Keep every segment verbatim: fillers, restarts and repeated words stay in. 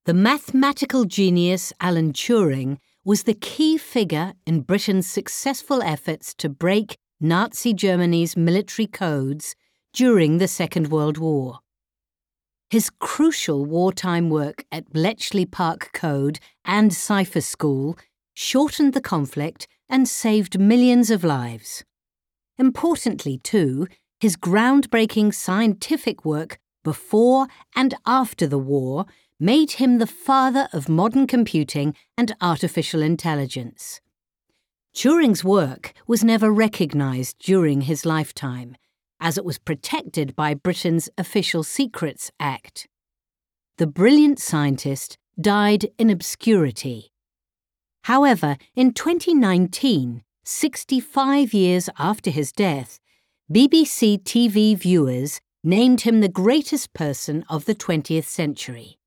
The mathematical genius Alan Turing was the key figure in Britain's successful efforts to break Nazi Germany's military codes during the Second World War. His crucial wartime work at Bletchley Park Code and Cipher School shortened the conflict and saved millions of lives. Importantly, too, his groundbreaking scientific work before and after the war made him the father of modern computing and artificial intelligence. Turing's work was never recognised during his lifetime, as it was protected by Britain's Official Secrets Act. The brilliant scientist died in obscurity. However, in twenty nineteen, sixty-five years after his death, B B C T V viewers named him the greatest person of the twentieth century.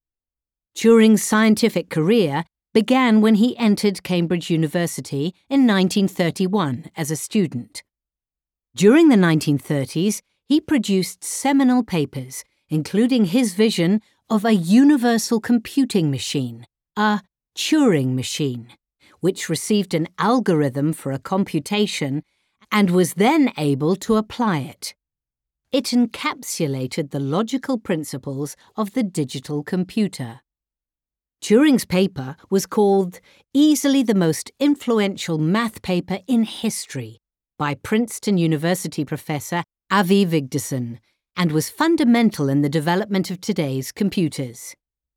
Turing's scientific career began when he entered Cambridge University in nineteen thirty-one as a student. During the nineteen thirties, he produced seminal papers, including his vision of a universal computing machine, a Turing machine, which received an algorithm for a computation and was then able to apply it. It encapsulated the logical principles of the digital computer. Turing's paper was called easily the most influential math paper in history by Princeton University professor Avi Vigdisson and was fundamental in the development of today's computers.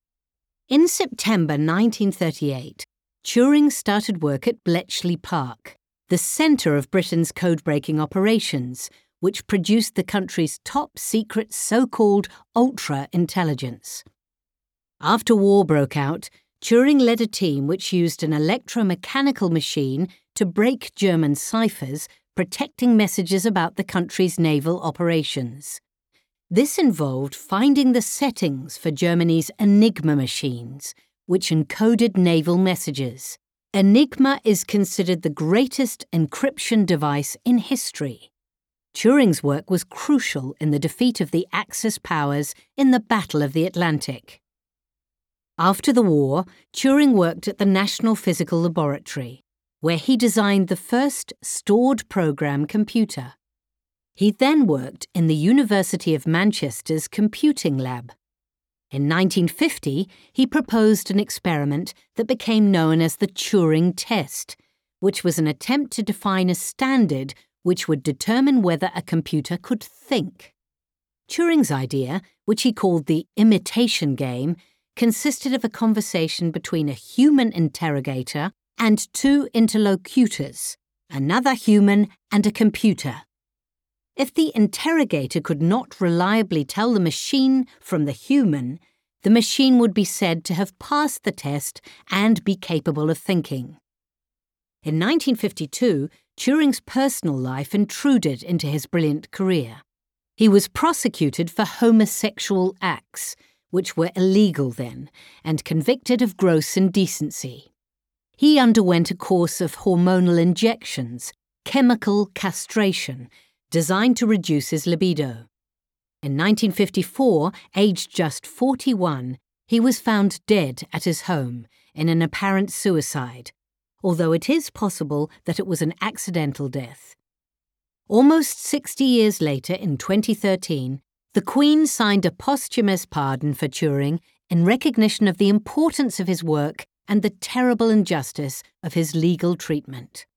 In September nineteen thirty-eight, Turing started work at Bletchley Park, the centre of Britain's code-breaking operations, which produced the country's top-secret so-called ultra-intelligence. After war broke out, Turing led a team which used an electromechanical machine to break German ciphers, protecting messages about the country's naval operations. This involved finding the settings for Germany's Enigma machines, which encoded naval messages. Enigma is considered the greatest encryption device in history. Turing's work was crucial in the defeat of the Axis powers in the Battle of the Atlantic. After the war, Turing worked at the National Physical Laboratory, where he designed the first stored program computer. He then worked in the University of Manchester's computing lab. In nineteen fifty, he proposed an experiment that became known as the Turing test, which was an attempt to define a standard which would determine whether a computer could think. Turing's idea, which he called the imitation game, consisted of a conversation between a human interrogator and two interlocutors, another human and a computer. If the interrogator could not reliably tell the machine from the human, the machine would be said to have passed the test and be capable of thinking. In nineteen fifty-two, Turing's personal life intruded into his brilliant career. He was prosecuted for homosexual acts, which were illegal then, and convicted of gross indecency. He underwent a course of hormonal injections, chemical castration, designed to reduce his libido. In nineteen fifty-four, aged just forty-one, he was found dead at his home in an apparent suicide, although it is possible that it was an accidental death. Almost sixty years later, in twenty thirteen, the Queen signed a posthumous pardon for Turing in recognition of the importance of his work and the terrible injustice of his legal treatment.